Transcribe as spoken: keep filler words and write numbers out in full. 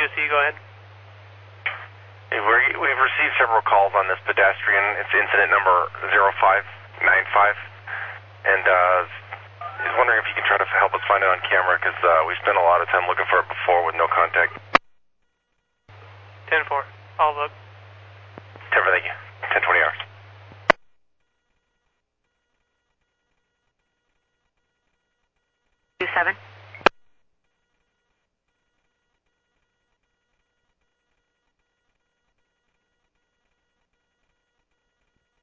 with you, go ahead. Hey, we're, we've received several calls on this pedestrian. It's incident number zero five nine five. And uh, I was wondering if you can try to help us find it on camera, because uh, we spent a lot of time looking for it before with no contact. ten four, I'll look. ten four, thank you. ten twenty hours. two seven.